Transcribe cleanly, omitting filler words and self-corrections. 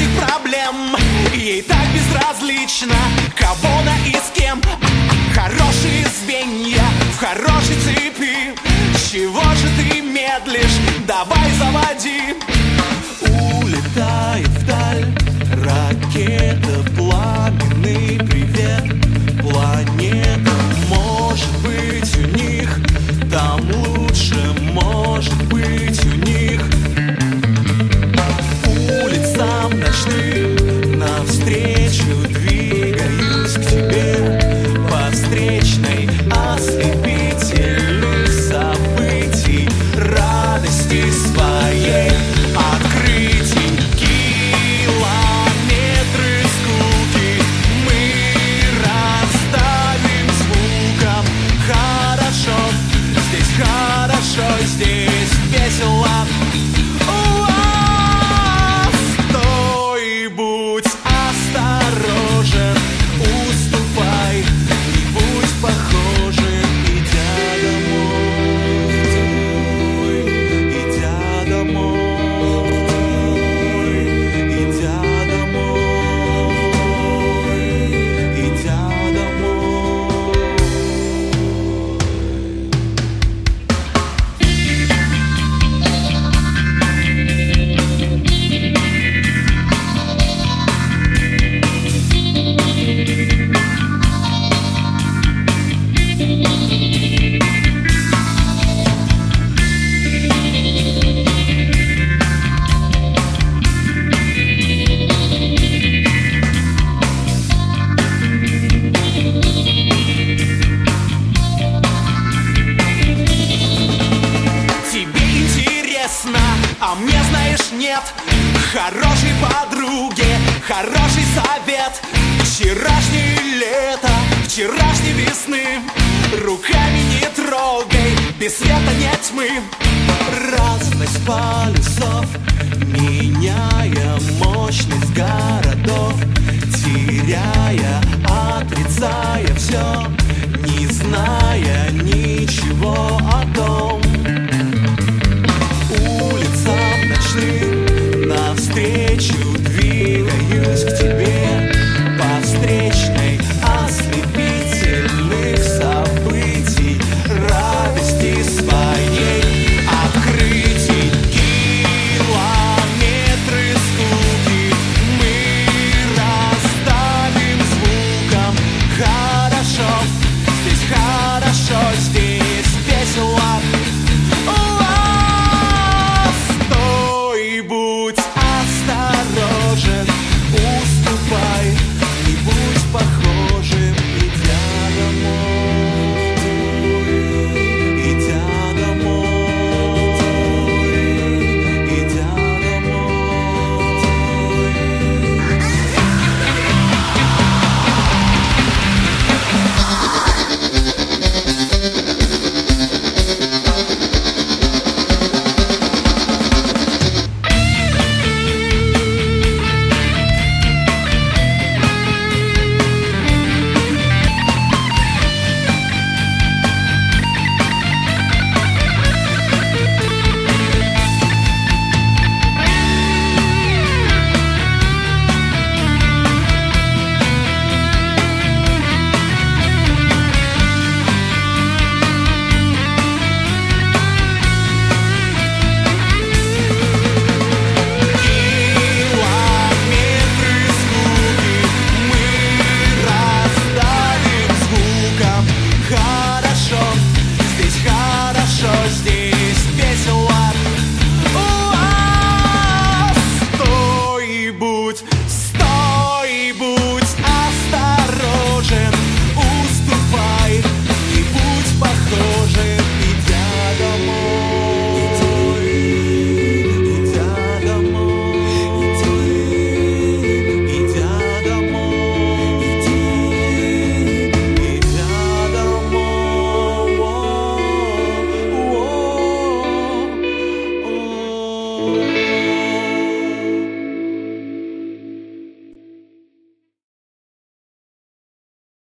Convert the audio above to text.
лишних проблем. Ей так безразлично, кого она и с кем. Хорошие звенья в хорошей цепи. Чего же ты медлишь? Давай заводи. Улетает вдаль ракета, пламенный привет. Планета, может быть, у них там лучше, может быть, у них. Улицам ночным навстречу двигаюсь к тебе по встречной ослепительных событий, радости своей, открытий, километры скуки мы расставим звуком. Хорошо, здесь весело. Стой, будь осторожен, уступай, не будь похожим, идя домой, идя домой, идя домой, идя домой. Тебе интересно, а мне, знаешь, нет. Хорошей подруге хороший совет. Вчерашнее лето, вчерашней весны руками не трогай, без света нет тьмы. Разность полюсов, меняя мощность городов, теряя, отрицая все, не зная ничего о том. Улицам ночным навстречу двигаюсь к тебе по встречной ослепительных событий, радости своей, открытий, километры скуки мы расставим звуком. Хорошо, здесь весело. Стой, будь осторожен, уступай, не будь похожим, идя домой, идя домой, идя домой. Oh